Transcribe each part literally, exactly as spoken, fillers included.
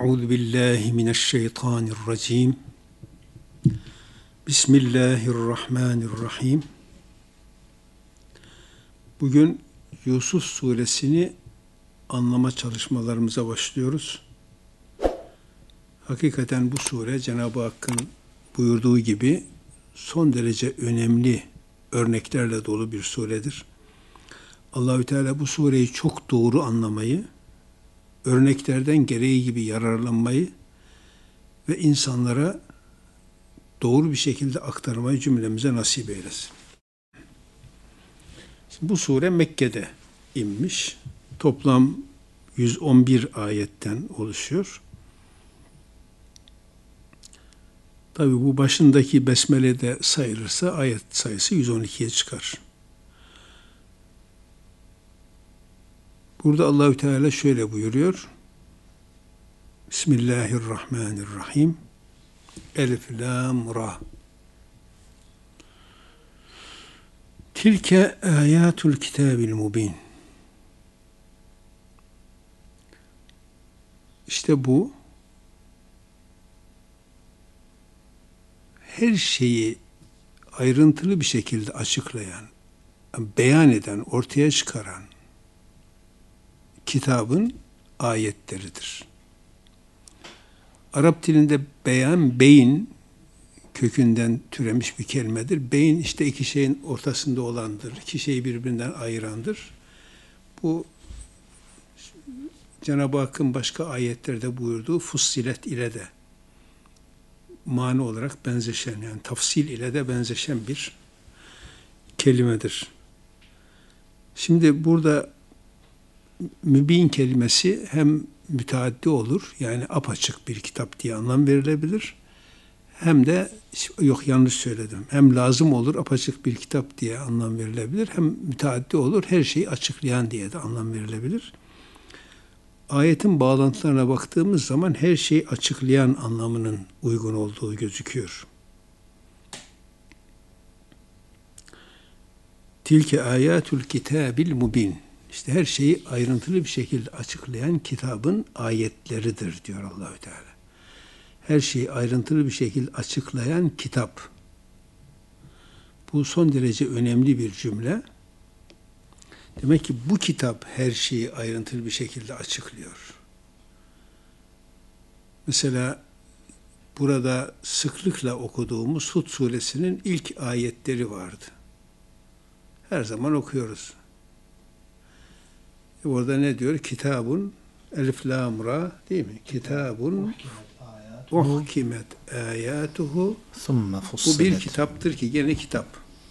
Euzu billahi mineşşeytanirracim. Bismillahirrahmanirrahim. Bugün Yusuf suresini anlama çalışmalarımıza başlıyoruz. Hakikaten bu sure Cenab-ı Hakk'ın buyurduğu gibi son derece önemli örneklerle dolu bir suredir. Allahü Teala bu sureyi çok doğru anlamayı, örneklerden gereği gibi yararlanmayı ve insanlara doğru bir şekilde aktarmayı cümlemize nasip eylesin. Şimdi bu sure Mekke'de inmiş. Toplam yüz on bir ayetten oluşuyor. Tabi bu başındaki besmelede sayılırsa ayet sayısı yüz on ikiye çıkar. Burada Allahü Teala şöyle buyuruyor. Bismillahirrahmanirrahim. Elif, lam, ra. Tilke ayatul kitabil mubin. İşte bu her şeyi ayrıntılı bir şekilde açıklayan, beyan eden, ortaya çıkaran kitabın ayetleridir. Arap dilinde beyan, beyin kökünden türemiş bir kelimedir. Beyin işte iki şeyin ortasında olandır. İki şeyi birbirinden ayırandır. Bu Cenab-ı Hakk'ın başka ayetlerde buyurduğu fussilet ile de mani olarak benzeşen, yani tafsil ile de benzeşen bir kelimedir. Şimdi burada mübin kelimesi hem müteaddi olur, yani apaçık bir kitap diye anlam verilebilir. Hem de, yok yanlış söyledim, hem lazım olur, apaçık bir kitap diye anlam verilebilir. Hem müteaddi olur, her şeyi açıklayan diye de anlam verilebilir. Ayetin bağlantılarına baktığımız zaman her şeyi açıklayan anlamının uygun olduğu gözüküyor. Tilke ayatul kitabil mubin. İşte her şeyi ayrıntılı bir şekilde açıklayan kitabın ayetleridir diyor Allahü Teala. Her şeyi ayrıntılı bir şekilde açıklayan kitap. Bu son derece önemli bir cümle. Demek ki bu kitap her şeyi ayrıntılı bir şekilde açıklıyor. Mesela burada sıklıkla okuduğumuz Hud suresinin ilk ayetleri vardı. Her zaman okuyoruz. Orada ne diyor? Kitabun, elif, lam, ra, değil mi? Kitabun uhkimet ayatuhu. Bu bir kitaptır ki, gene kitap.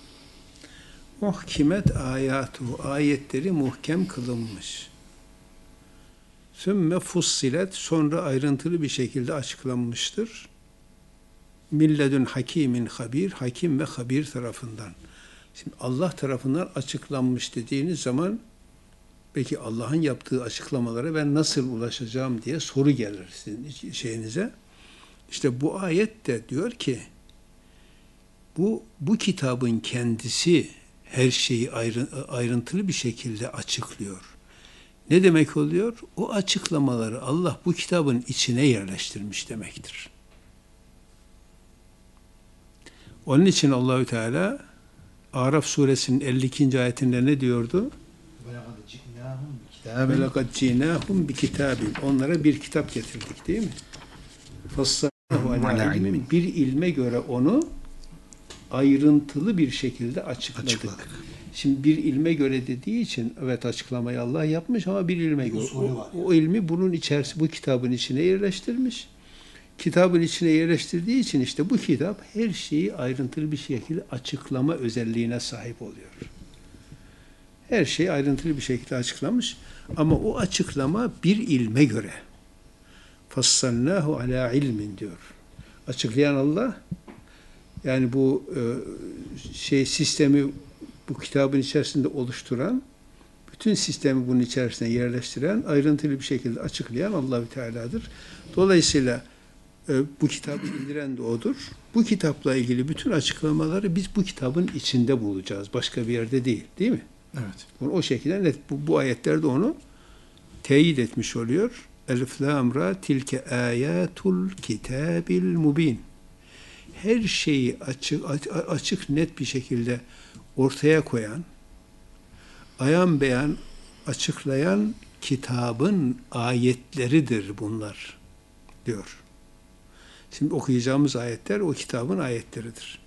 Uhkimet ayatuhu. Ayetleri muhkem kılınmış. Sümme fussilet. Sonra ayrıntılı bir şekilde açıklanmıştır. Milledün hakimin habir. Hakim ve habir tarafından. Şimdi Allah tarafından açıklanmış dediğiniz zaman peki Allah'ın yaptığı açıklamalara ben nasıl ulaşacağım diye soru gelir sizin şeyinize. İşte bu ayet de diyor ki bu bu kitabın kendisi her şeyi ayrıntılı bir şekilde açıklıyor. Ne demek oluyor? O açıklamaları Allah bu kitabın içine yerleştirmiş demektir. Onun için Allahü Teala Araf suresinin elli ikinci ayetinde ne diyordu? Ve lekad ci'nâhum bi kitâbin. Onlara bir kitap getirdik, değil mi? Fassalnâhu alâ ilmin. Bir ilme göre onu ayrıntılı bir şekilde açıkladık. Açıkladık. Şimdi bir ilme göre dediği için evet açıklamayı Allah yapmış ama bir ilme göre. O, o ilmi bunun içerisi, bu kitabın içine yerleştirmiş. Kitabın içine yerleştirdiği için işte bu kitap her şeyi ayrıntılı bir şekilde açıklama özelliğine sahip oluyor. Her şey ayrıntılı bir şekilde açıklamış. Ama o açıklama bir ilme göre. Fassalnâhu alâ ilmin diyor. Açıklayan Allah, yani bu e, şey sistemi bu kitabın içerisinde oluşturan, bütün sistemi bunun içerisine yerleştiren, ayrıntılı bir şekilde açıklayan Allahü Teala'dır. Dolayısıyla e, bu kitabı indiren de O'dur. Bu kitapla ilgili bütün açıklamaları biz bu kitabın içinde bulacağız. Başka bir yerde değil. Değil mi? Evet. O şekilde net, bu, bu ayetlerde onu teyit etmiş oluyor. Elif lam ra tilke ayatul kitabil mubin. Her şeyi açık, açık net bir şekilde ortaya koyan, ayan beyan açıklayan kitabın ayetleridir bunlar diyor. Şimdi okuyacağımız ayetler o kitabın ayetleridir.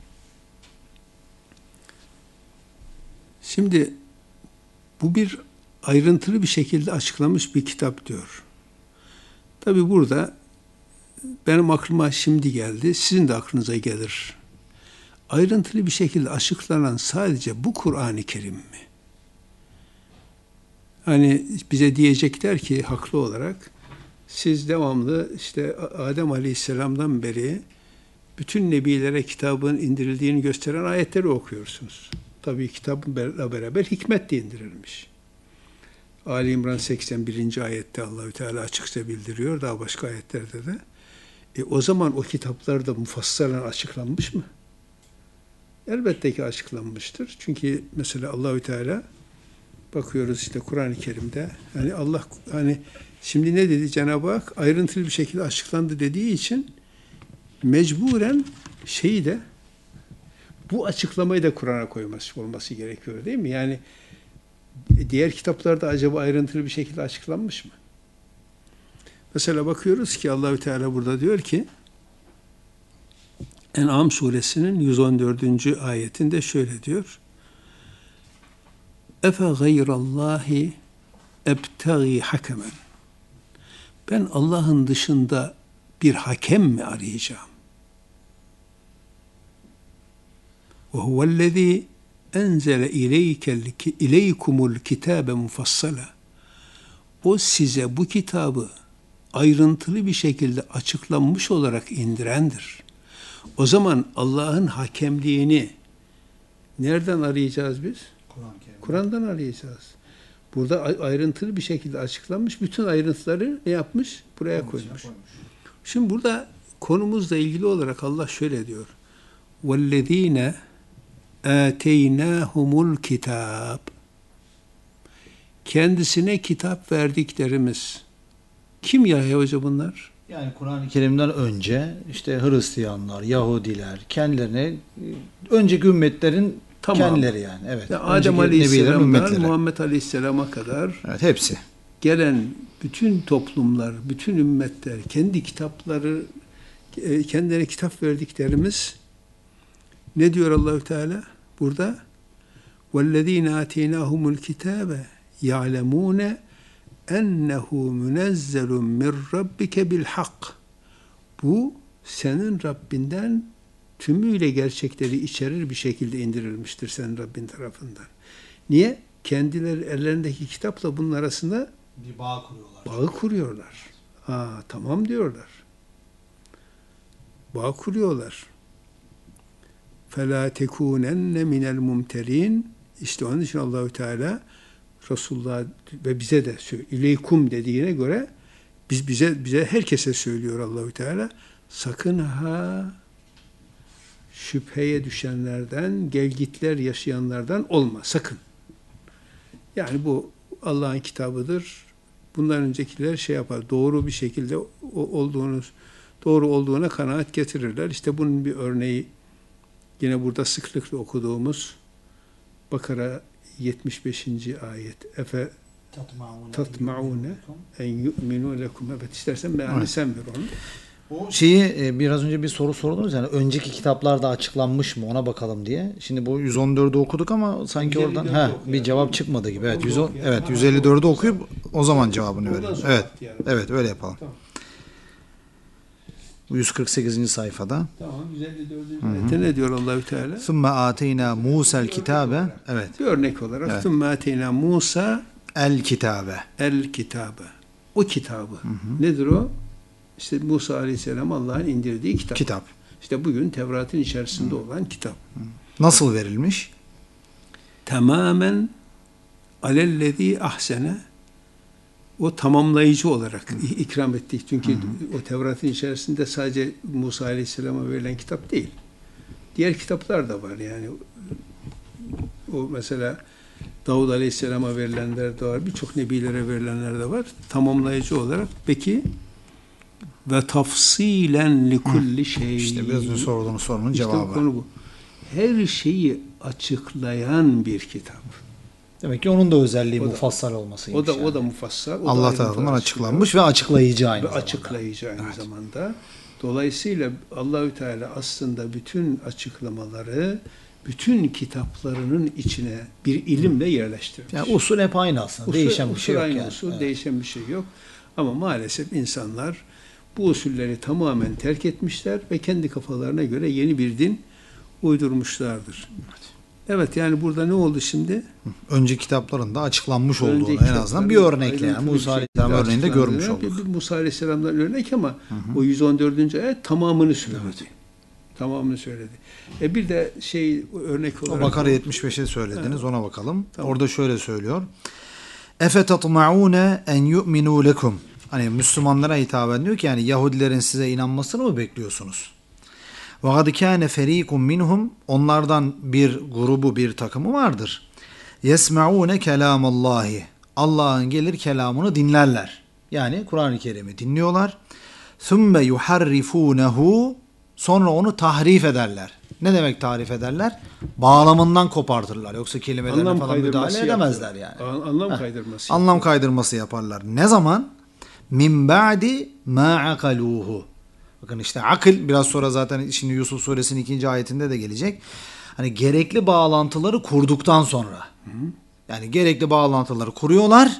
Şimdi bu bir ayrıntılı bir şekilde açıklamış bir kitap diyor. Tabi burada benim aklıma şimdi geldi, sizin de aklınıza gelir. Ayrıntılı bir şekilde açıklanan sadece bu Kur'an-ı Kerim mi? Hani bize diyecekler ki haklı olarak, siz devamlı işte Adem Aleyhisselam'dan beri bütün nebilere kitabın indirildiğini gösteren ayetleri okuyorsunuz. Tabii kitabla beraber hikmet de indirilmiş. Ali İmran seksen birinci ayette Allahü Teala açıkça bildiriyor, daha başka ayetlerde de. E o zaman o kitaplarda mufassalen açıklanmış mı? Elbette ki açıklanmıştır. Çünkü mesela Allahü Teala bakıyoruz işte Kur'an-ı Kerim'de, hani Allah hani şimdi ne dedi Cenab-ı Hak? Ayrıntılı bir şekilde açıklandı dediği için mecburen şeyi de bu açıklamayı da Kur'an'a koyması olması gerekiyor değil mi? Yani diğer kitaplarda acaba ayrıntılı bir şekilde açıklanmış mı? Mesela bakıyoruz ki Allahü Teala burada diyor ki En'am suresinin yüz on dördüncü ayetinde şöyle diyor. Efe gayrallahi ebtagi hakemen. Ben Allah'ın dışında bir hakem mi arayacağım? Ve huvellezî enzele ileykumul kitâbe mufassala. O size bu kitabı ayrıntılı bir şekilde açıklanmış olarak indirendir. O zaman Allah'ın hakemliğini nereden arayacağız biz? Kur'an-ı Kur'an'dan arayacağız. Burada ayrıntılı bir şekilde açıklanmış. Bütün ayrıntıları ne yapmış? Buraya koymuş. Şimdi burada konumuzla ilgili olarak Allah şöyle diyor. وَالَّذ۪ينَ آتَيْنَاهُمُ الْكِتَابِ. Kendisine kitap verdiklerimiz. Kim ya hoca bunlar? Yani Kur'an-ı Kerim'den önce işte Hristiyanlar, Yahudiler, kendilerine önceki ümmetlerin tamam. kendileri yani. Evet. Ya Adem Aleyhisselam'dan Muhammed Aleyhisselam'a kadar evet, hepsi. Gelen bütün toplumlar, bütün ümmetler, kendi kitapları, kendilerine kitap verdiklerimiz ne diyor Allahü Teala burada? وَالَّذ۪ينَ آتَيْنَاهُمُ الْكِتَابَ يَعْلَمُونَ ennehu münezzalun min rabbike bil hak. Bu senin Rabbinden tümüyle gerçekleri içerir bir şekilde indirilmiştir senin Rabbin tarafından. Niye? Kendileri ellerindeki kitapla bunun arasında bir bağ kuruyorlar. Bağı kuruyorlar. Aa, tamam diyorlar. Bağ kuruyorlar. فَلَا تَكُونَنَّ مِنَ الْمُمْتَرِينَ. İşte onun için Allahü Teala Resulullah ve bize de söylüyor. İleykum dediğine göre biz bize bize herkese söylüyor Allahü Teala. Sakın ha şüpheye düşenlerden, gelgitler yaşayanlardan olma. Sakın. Yani bu Allah'ın kitabıdır. Bundan öncekiler şey yapar. Doğru bir şekilde olduğunu, doğru olduğuna kanaat getirirler. İşte bunun bir örneği yine burada sıklıkla okuduğumuz Bakara yetmiş beşinci ayet. Efe tatma'une en yu'minu lekum. Evet, istersen mealini evet. sen ver onu. O şeyi biraz önce bir soru sordunuz yani önceki kitaplarda açıklanmış mı ona bakalım diye. Şimdi bu yüz on dördü okuduk ama sanki oradan ha bir cevap çıkmadı gibi. Evet yüz on evet yüz elli dördü okuyup o zaman cevabını verelim. Evet. Evet öyle yapalım. Tamam. Bu yüz kırk sekizinci sayfada. Tamam yüz elli dördüncü ayette ne diyor Allahü Teala? Sümme ateyna Musa'l kitabe. Evet. Bir örnek olarak sümme ateyna Musa el kitabe. El kitabe. O kitabı. Hı hı. Nedir o? İşte Musa Aleyhisselam Allah'ın indirdiği kitap. Kitap. İşte bugün Tevrat'ın içerisinde Hı. olan kitap. Hı. Nasıl verilmiş? Tamamen alellezî ahsene, o tamamlayıcı olarak Hı. ikram ettik. Çünkü Hı. o Tevrat'ın içerisinde sadece Musa Aleyhisselam'a verilen kitap değil. Diğer kitaplar da var yani. O mesela Davud Aleyhisselam'a verilenler de var. Birçok nebilere verilenler de var. Tamamlayıcı olarak. Peki ve tafsilen li kulli şey. İşte biraz önce sorduğunuz sorunun işte cevabı. Konu bu. Her şeyi açıklayan bir kitap. Demek ki onun da özelliği o da, mufassal olmasıymış. O da yani. o da mufassal. O Allah da tarafından açıklanmış ve açıklayıcı aynı ve zamanda. açıklayıcı aynı evet. zamanda. Dolayısıyla Allahü Teala aslında bütün açıklamaları bütün kitaplarının içine bir ilimle yerleştirmiş. Yani usul hep aynı aslında. Usul, değişen bir usul şey yok aynı yani. Usul, evet. Değişen bir şey yok. Ama maalesef insanlar bu usulleri tamamen terk etmişler ve kendi kafalarına göre yeni bir din uydurmuşlardır. Evet, evet yani burada ne oldu şimdi? Önceki kitapların da açıklanmış olduğunu Önceki en azından bir örnekle yani Musa Aleyhisselam örneğinde görmüş olduk. Bir, bir Musa Aleyhisselam'dan örnek ama hı hı. o yüz on dördüncü ayet tamamını söyledi. Evet. Tamamını söyledi. E bir de şey örnek olarak... O Bakara yetmiş beşe söylediniz, evet. ona bakalım. Tamam. Orada şöyle söylüyor. Efe tatma'une en yu'minu lekum. Hani Müslümanlara hitaben diyor ki yani Yahudilerin size inanmasını mı bekliyorsunuz? Ve kad kâne ferîkun minhum. Onlardan bir grubu, bir takımı vardır. Yesma'une kelâmallâhi. Allah'ın gelir kelamını dinlerler. Yani Kur'an-ı Kerim'i dinliyorlar. Thumme yuharrifûnehu. Sonra onu tahrif ederler. Ne demek tahrif ederler? Bağlamından kopartırlar. Yoksa kelimelerine anlam falan müdahale edemezler yapıyor. yani. Anlam Heh. kaydırması. Anlam yapıyor. kaydırması yaparlar. Ne zaman? Min ba'di ma akaluhu. Bakın işte akıl biraz sonra zaten şimdi Yusuf suresinin ikinci ayetinde de gelecek. Hani gerekli bağlantıları kurduktan sonra. Hı. Yani gerekli bağlantıları kuruyorlar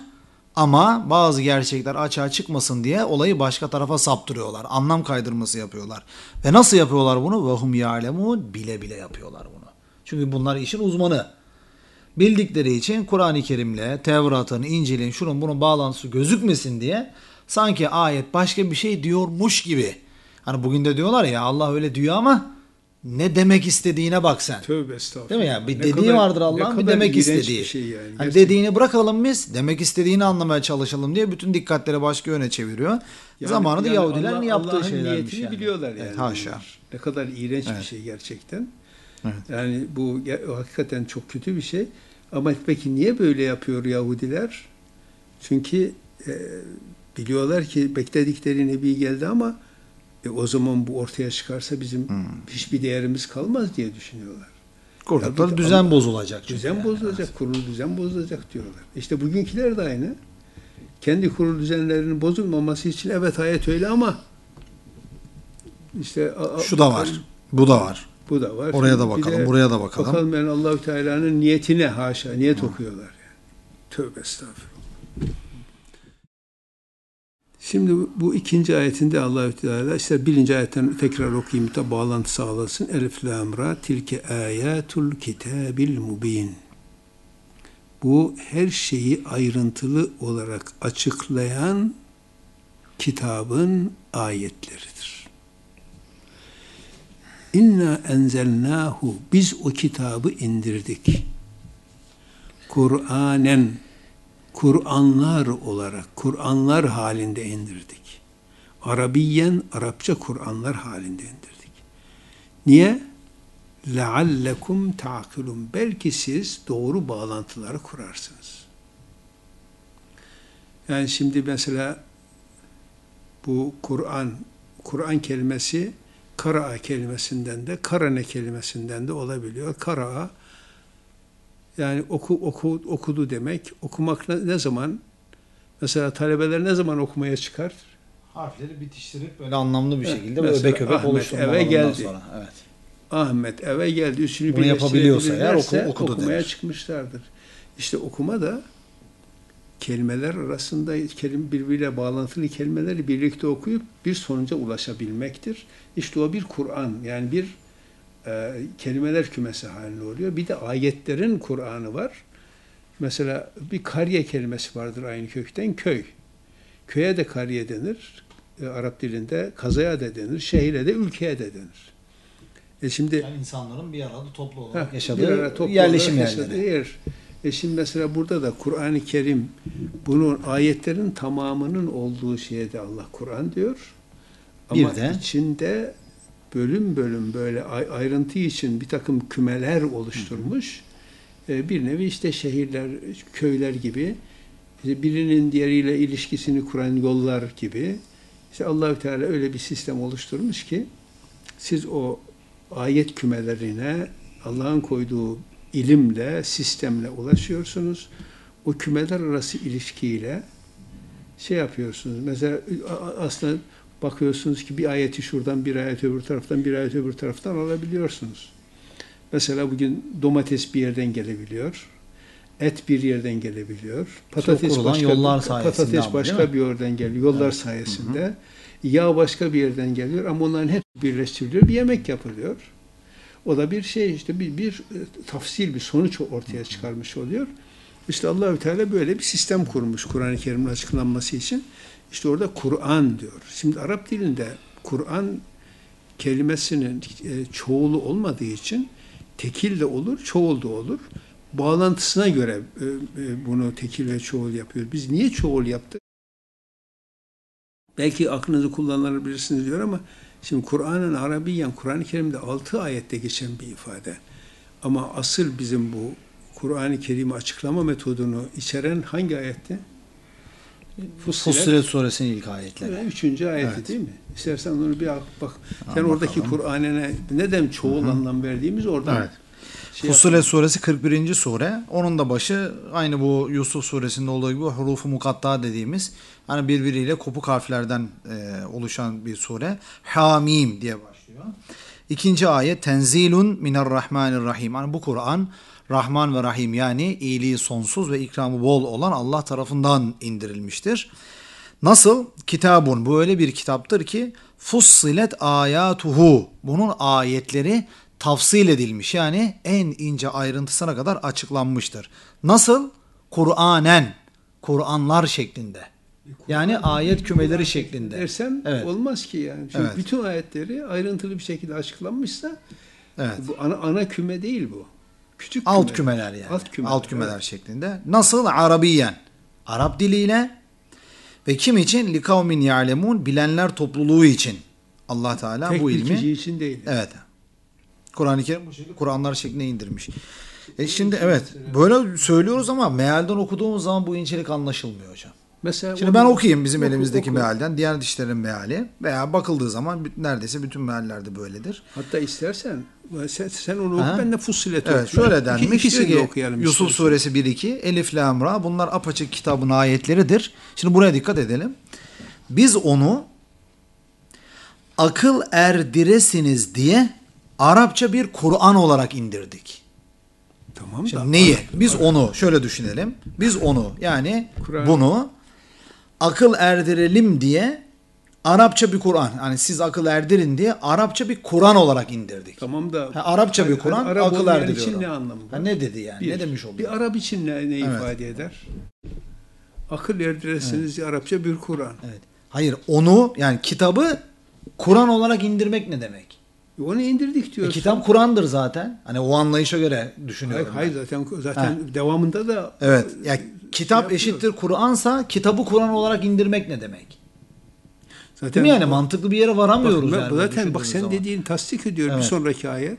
ama bazı gerçekler açığa çıkmasın diye olayı başka tarafa saptırıyorlar. Anlam kaydırması yapıyorlar. Ve nasıl yapıyorlar bunu? Ve hum ya'lemun, bile bile yapıyorlar bunu. Çünkü bunlar işin uzmanı. Bildikleri için Kur'an-ı Kerim'le Tevrat'ın, İncil'in, şunun bunun bağlantısı gözükmesin diye sanki ayet başka bir şey diyormuş gibi. Hani bugün de diyorlar ya Allah öyle diyor ama ne demek istediğine bak sen. Tövbe estağfurullah. Değil mi ya? Bir ne dediği kadar, vardır Allah'ın, bir demek istediği. Bir şey yani. Hani dediğini bırakalım biz, demek istediğini anlamaya çalışalım diye bütün dikkatleri başka yöne çeviriyor. Yani, Zamanında yani Yahudilerin Allah, yaptığı Allah'ın şeylermiş niyetini yani. biliyorlar yani. Evet, haşa. Ne kadar iğrenç evet. bir şey gerçekten. Evet. Yani bu hakikaten çok kötü bir şey. Ama peki niye böyle yapıyor Yahudiler? Çünkü e, biliyorlar ki bekledikleri Nebi geldi ama e, o zaman bu ortaya çıkarsa bizim hmm. hiçbir değerimiz kalmaz diye düşünüyorlar. Kurdukları düzen ama, bozulacak. Düzen yani. bozulacak, evet. kurulu düzen bozulacak diyorlar. İşte bugünküler de aynı. Kendi kurulu düzenlerinin bozulmaması için evet ayet öyle ama işte şu da var, bu da var. Bu da var. Oraya da bakalım, de, buraya da bakalım. Bakalım yani Allahü Teala'nın niyetine haşa, niyet hmm. okuyorlar yani. Tövbe estağfurullah. Şimdi bu ikinci ayetinde Allahü Teala işte birinci ayetten tekrar okuyayım da bağlantı sağlasın. Elif lam ra tilke ayatul kitabil mubin. Bu her şeyi ayrıntılı olarak açıklayan kitabın ayetleridir. İnna enzelnahu, biz o kitabı indirdik. Kur'anen, Kur'anlar olarak, Kur'anlar halinde indirdik. Arabiyen, Arapça Kur'anlar halinde indirdik. Niye? لَعَلَّكُمْ تَعْقِلُونَ. Belki siz doğru bağlantıları kurarsınız. Yani şimdi mesela bu Kur'an, Kur'an kelimesi kara'a kelimesinden de, karane kelimesinden de olabiliyor. Kara'a yani oku, oku, okudu demek. Okumak ne, ne zaman? Mesela talebeler ne zaman okumaya çıkar? Harfleri bitiştirip böyle anlamlı bir şekilde böyle öbek öbek oluşturmalarından geldi. Sonra. Evet. Ahmet eve geldi. Üçünü bunu yapabiliyorsa eğer oku, okudu okumaya denir. çıkmışlardır. İşte okuma da kelimeler arasında kelime birbiriyle bağlantılı kelimeleri birlikte okuyup bir sonuca ulaşabilmektir. İşte o bir Kur'an. Yani bir e, kelimeler kümesi halinde oluyor. Bir de ayetlerin Kur'an'ı var. Mesela bir kariye kelimesi vardır aynı kökten. Köy. Köye de kariye denir. E, Arap dilinde kazaya da denir. Şehire de ülkeye de denir. E şimdi yani insanların bir arada toplu olarak heh, yaşadığı toplu yerleşim olarak yerleri. Yer. E şimdi mesela burada da Kur'an-ı Kerim bunun ayetlerin tamamının olduğu şeye de Allah Kur'an diyor. Ama bir de içinde bölüm bölüm böyle ayrıntı için bir takım kümeler oluşturmuş. e, bir nevi işte şehirler, köyler gibi, işte birinin diğeriyle ilişkisini kuran yollar gibi. İşte Allahü Teala öyle bir sistem oluşturmuş ki siz o ayet kümelerine Allah'ın koyduğu ilimle, sistemle ulaşıyorsunuz. O kümeler arası ilişkiyle şey yapıyorsunuz. Mesela aslında bakıyorsunuz ki bir ayeti şuradan, bir ayet öbür taraftan, bir ayet öbür taraftan alabiliyorsunuz. Mesela bugün domates bir yerden gelebiliyor. Et bir yerden gelebiliyor. Patates Çok başka yollar bir, sayesinde patates ama, başka bir yerden geliyor. Yollar Evet. sayesinde. Hı hı. Yağ başka bir yerden geliyor ama onların hep birleştiriliyor. Bir yemek yapılıyor. O da bir şey işte bir, bir tafsil bir sonuç ortaya çıkarmış oluyor. İşte Allahü Teala böyle bir sistem kurmuş Kur'an-ı Kerim'in açıklanması için. İşte orada Kur'an diyor. Şimdi Arap dilinde Kur'an kelimesinin çoğulu olmadığı için tekil de olur, çoğul da olur. Bağlantısına göre bunu tekil ve çoğul yapıyor. Biz niye çoğul yaptık? Belki aklınızı kullanabilirsiniz diyor ama şimdi Kur'an'ın Arabiyen, Kur'an-ı Kerim'de altı ayette geçen bir ifade. Ama asıl bizim bu Kur'an-ı Kerim'i açıklama metodunu içeren hangi ayette? Fussilet, Fussilet suresinin ilk ayetleri. Üçüncü ayeti evet. değil mi? İstersen onu bir bak. Sen Anladım. oradaki Kur'an'ına neden çoğul Hı-hı. anlam verdiğimiz oradan. Evet. Şey Fussilet yapalım. Suresi kırk birinci sure. Onun da başı aynı bu Yusuf suresinde olduğu gibi hurufu mukatta dediğimiz hani birbiriyle kopuk harflerden e, oluşan bir sure. Hamim diye başlıyor. İkinci ayet tenzilun minarrahmanirrahim. Yani bu Kur'an Rahman ve Rahim yani iyiliği sonsuz ve ikramı bol olan Allah tarafından indirilmiştir. Nasıl? Kitabun. Bu öyle bir kitaptır ki fussilet ayatuhu. Bunun ayetleri tafsil edilmiş. Yani en ince ayrıntısına kadar açıklanmıştır. Nasıl? Kur'anen. Kur'anlar şeklinde. Yani ayet kümeleri şeklinde. Dersen evet. Olmaz ki yani. Çünkü evet. Bütün ayetleri ayrıntılı bir şekilde açıklanmışsa evet. Bu ana, ana küme değil bu. Küçük alt kümeler. kümeler yani. Alt kümeler, alt kümeler evet. şeklinde. Nasıl? Arabiyen. Arap diliyle ve kim için? Likavmin ya'lemun bilenler topluluğu için. Allah Teala tek bu ilmi. Tek ilmi. için değil. Evet. Kur'an-ı Kerim bu şekilde Kur'anlar şeklinde indirmiş. E şimdi evet böyle söylüyoruz ama mealden okuduğumuz zaman bu incelik anlaşılmıyor hocam. Mesela şimdi ben okuyayım bizim oku, elimizdeki oku. mealden. Diğer dişlerin meali veya bakıldığı zaman neredeyse bütün meallerde böyledir. Hatta istersen sen, sen onu oku ben de Fussilet evet, şöyle denmiş. İki, ki, okuyalım Yusuf istiyorsun. Suresi bir iki Elif Lam Ra bunlar apaçık kitabın ayetleridir. Şimdi buraya dikkat edelim. Biz onu akıl erdiresiniz diye Arapça bir Kur'an olarak indirdik. Tamam Şimdi da. neyi? Biz onu şöyle düşünelim. Biz onu yani Kur'an. Bunu akıl erdirelim diye Arapça bir Kur'an. Hani siz akıl erdirin diye Arapça bir Kur'an olarak indirdik. Tamam da. Ha, Arapça bir Kur'an hani akıl erdiriyor. için ne anlamı var? Ha, ne dedi yani? Bir, ne demiş oldu? Bir Arap için ne, ne evet. ifade eder? Akıl erdiresiniz evet. Arapça bir Kur'an. Evet. Hayır onu yani kitabı Kur'an olarak indirmek ne demek? Onu indirdik diyorsun. E, kitap Kur'an'dır zaten. Hani o anlayışa göre düşünüyorum. Hayır, hayır zaten zaten ha. devamında da evet. Yani kitap şey eşittir Kur'ansa kitabı Kur'an olarak indirmek ne demek? Zaten değil mi yani bu, mantıklı bir yere varamıyoruz bak, yani. Zaten bak sen zaman. dediğin tasdik ediyor evet. Bir sonraki ayet.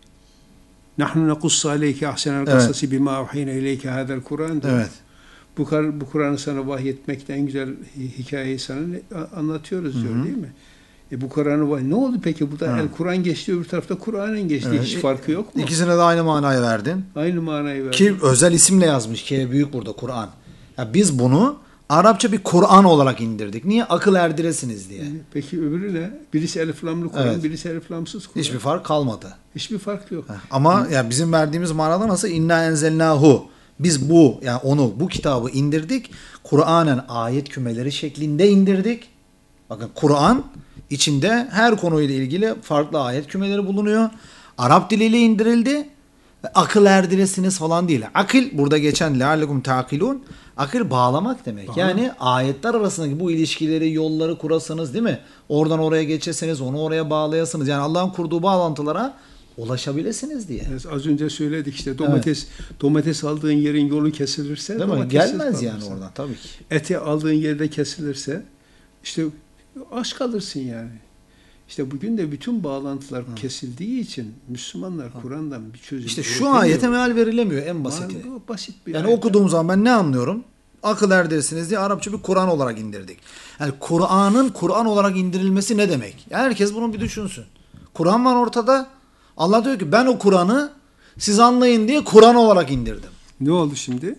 Nahnu nekussu aleyke ahsenel kıssasi bima uhine ileyke hadel Kur'an. Evet. Bu, bu Kur'an'ı sana vahyetmekten en güzel hikayeyi sana anlatıyoruz diyor Hı-hı. değil mi? E bu Kur'an'ı ne oldu peki? Burada el Kur'an geçti, öbür tarafta Kur'an'ın geçti. Evet. Hiç farkı yok mu? İkisine de aynı manayı verdin. Aynı manayı verdin. Ki özel isimle yazmış. K büyük burada Kur'an. Ya biz bunu Arapça bir Kur'an olarak indirdik. Niye? Akıl erdiresiniz diye. Peki öbürü ne? Birisi elif lamlı Kur'an, evet. birisi elif lamsız Kur'an. Hiçbir fark kalmadı. Hiçbir fark yok. Ama ya bizim verdiğimiz manada nasıl? İnna enzelnahu. Biz bu yani onu bu kitabı indirdik. Kur'an'ın ayet kümeleri şeklinde indirdik. Bakın Kur'an içinde her konuyla ilgili farklı ayet kümeleri bulunuyor. Arap diliyle indirildi. Ve akıl erdiresiniz falan değil. Akıl burada geçen leallekum ta'kilun. Akıl bağlamak demek. Bağlamak. Yani ayetler arasındaki bu ilişkileri, yolları kurasınız değil mi? Oradan oraya geçesiniz, onu oraya bağlayasınız. Yani Allah'ın kurduğu bağlantılara ulaşabilirsiniz diye. Evet, az önce söyledik işte domates evet. domates aldığın yerin yolu kesilirse değil mi? Gelmez yani oradan tabii ki. Eti aldığın yerde kesilirse işte aç kalırsın yani. İşte bugün de bütün bağlantılar Hı. kesildiği için Müslümanlar Hı. Kur'an'dan bir çözüm İşte şu ayete meal verilemiyor en basiti. Man, basit bir yani okuduğum zaman ben ne anlıyorum? Akıl erdirsiniz diye Arapça bir Kur'an olarak indirdik. Yani Kur'an'ın Kur'an olarak indirilmesi ne demek? Yani herkes bunu bir düşünsün. Kur'an var ortada. Allah diyor ki ben o Kur'an'ı siz anlayın diye Kur'an olarak indirdim. Ne oldu şimdi?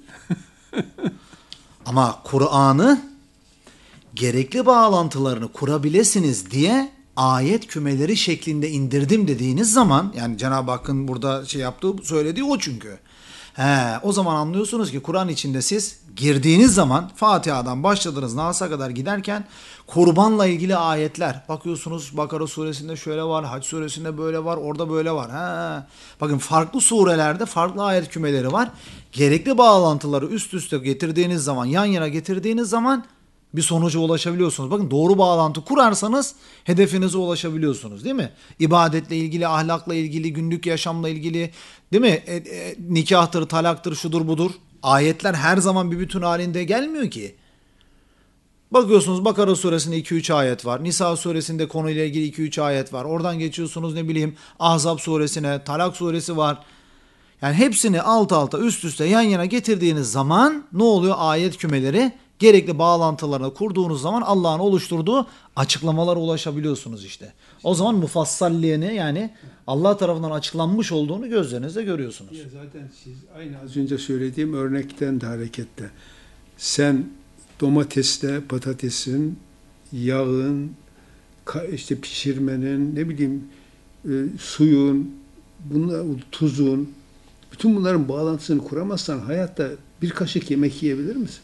Ama Kur'an'ı gerekli bağlantılarını kurabilirsiniz diye ayet kümeleri şeklinde indirdim dediğiniz zaman, yani Cenab-ı Hakk'ın burada şey yaptığı, söylediği o çünkü. He, o zaman anlıyorsunuz ki Kur'an içinde siz girdiğiniz zaman Fatiha'dan başladınız Nas'a kadar giderken kurbanla ilgili ayetler bakıyorsunuz, Bakara suresinde şöyle var, Hac suresinde böyle var, orada böyle var. He, bakın farklı surelerde farklı ayet kümeleri var. Gerekli bağlantıları üst üste getirdiğiniz zaman, yan yana getirdiğiniz zaman bir sonuca ulaşabiliyorsunuz. Bakın doğru bağlantı kurarsanız hedefinize ulaşabiliyorsunuz, değil mi? İbadetle ilgili, ahlakla ilgili, günlük yaşamla ilgili, değil mi? E, e, nikahtır, talaktır, şudur budur. Ayetler her zaman bir bütün halinde gelmiyor ki. Bakıyorsunuz Bakara suresinde iki üç ayet var. Nisa suresinde konuyla ilgili iki üç ayet var. Oradan geçiyorsunuz ne bileyim Ahzab suresine, Talak suresi var. Yani hepsini alt alta üst üste yan yana getirdiğiniz zaman ne oluyor? Ayet kümeleri gerekli bağlantılarını kurduğunuz zaman Allah'ın oluşturduğu açıklamalara ulaşabiliyorsunuz işte. O zaman mufassalliyene, yani Allah tarafından açıklanmış olduğunu gözlerinizle görüyorsunuz. Ya zaten siz aynı az önce söylediğim örnekten de hareketle sen domatesle patatesin, yağın, işte pişirmenin, ne bileyim e, suyun, bunlar, tuzun, bütün bunların bağlantısını kuramazsan hayatta bir kaşık yemek yiyebilir misin?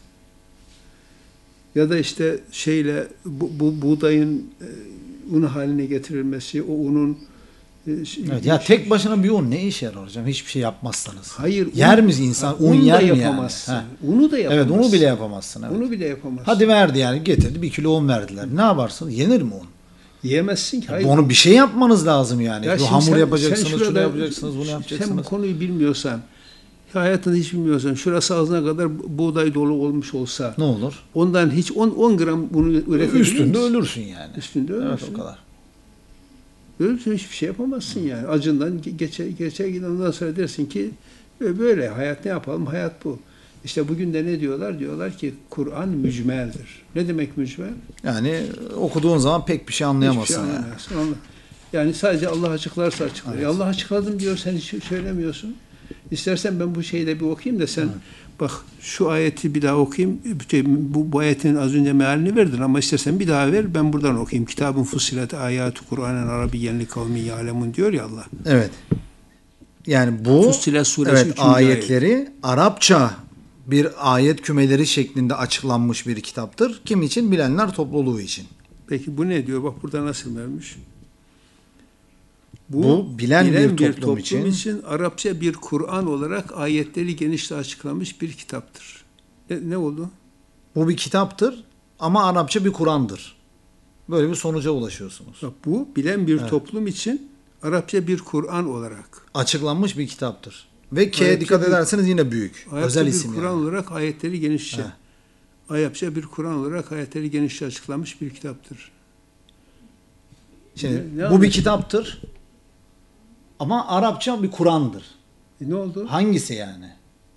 Ya da işte şeyle bu, bu buğdayın e, un haline getirilmesi, o unun e, evet, ya şey, tek başına bir un ne işe yarar hocam? Hiçbir şey yapmazsanız. Hayır. Yer mi insan? Un, un yer mi yapamazsın. Yani? Unu da yapamazsın. Evet, unu bile yapamazsın. Evet. Unu bile yapamazsın. Hadi verdi yani, getirdi bir kilo un verdiler. Ne yaparsın? Yenir mi un? Yiyemezsin ki. Hayır. Onu bir şey yapmanız lazım yani. Ya bu hamur sen, yapacaksınız, sen şurada, şunu yapacaksınız, bunu yapacaksınız. Sen bu konuyu bilmiyorsan, hayatında hiç bilmiyorsan, şurası ağzına kadar buğday dolu olmuş olsa ne olur? Ondan hiç on gram bunu üretebilir Üstünde ölürsün yani. Üstünde ölürsün. Evet, o kadar. Ölürsün, hiçbir şey yapamazsın yani. Acından geçer, geçer giden, ondan sonra dersin ki böyle hayat, ne yapalım, hayat bu. İşte bugün de ne diyorlar? Diyorlar ki Kur'an mücmeldir. Ne demek mücmel? Yani okuduğun zaman pek bir şey anlayamazsın. Hiçbir şey anlayamazsın. Yani. yani sadece Allah açıklarsa açıklar. Evet. Allah açıkladım diyor, sen hiç söylemiyorsun. İstersen ben bu şeyi de bir okuyayım da sen evet. Bak şu ayeti bir daha okuyayım. Bu, bu ayetin az önce mealini verdin ama istersen bir daha ver, ben buradan okuyayım. Kitabın fussilet ayatu Kur'anen Arabiyyen li kavmin ya'lemun diyor ya Allah. Evet. Yani bu Fussilet suresi evet, ayetleri ayet. Arapça bir ayet kümeleri şeklinde açıklanmış bir kitaptır. Kim için? Bilenler topluluğu için. Peki bu ne diyor? Bak burada nasıl vermiş? Bu, bu bilen, bilen bir toplum, bir toplum için, için Arapça bir Kur'an olarak ayetleri genişle açıklamış bir kitaptır. Ne, ne oldu? Bu bir kitaptır ama Arapça bir Kur'an'dır. Böyle bir sonuca ulaşıyorsunuz. Bak, bu bilen bir evet. toplum için Arapça bir Kur'an olarak açıklanmış bir kitaptır. Ve K'ye dikkat ederseniz yine büyük. Özel bir isim Kur'an yani. olarak ayetleri genişçe. Arapça bir Kur'an olarak ayetleri genişçe açıklanmış bir kitaptır. Şimdi ne, ne bu anlaşıldı? Bir kitaptır. Ama Arapça bir Kur'an'dır. E ne oldu? Hangisi yani?